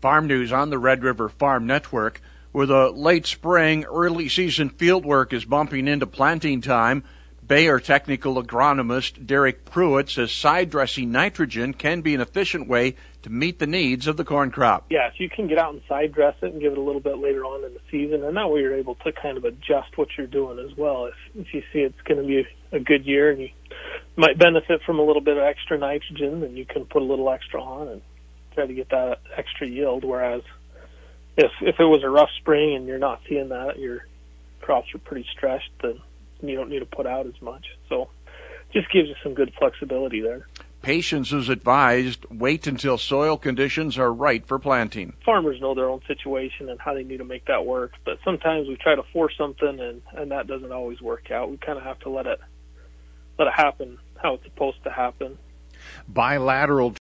Farm News on the Red River Farm Network. With a late spring, early season field work is bumping into planting time. Bayer technical agronomist Derek Pruitt says side dressing nitrogen can be an efficient way to meet the needs of the corn crop. Yes, you can get out and side dress it and give it a little bit later on in the season, and that way you're able to kind of adjust what you're doing as well. If you see it's going to be a good year and you might benefit from a little bit of extra nitrogen, then you can put a little extra on and try to get that extra yield, whereas if it was a rough spring and you're not seeing that, your crops are pretty stretched, then you don't need to put out as much. So just gives you some good flexibility there. Patience is advised. Wait until soil conditions are right for planting. Farmers know their own situation and how they need to make that work, but sometimes we try to force something and that doesn't always work out. We kind of have to let it happen how it's supposed to happen. Bilateral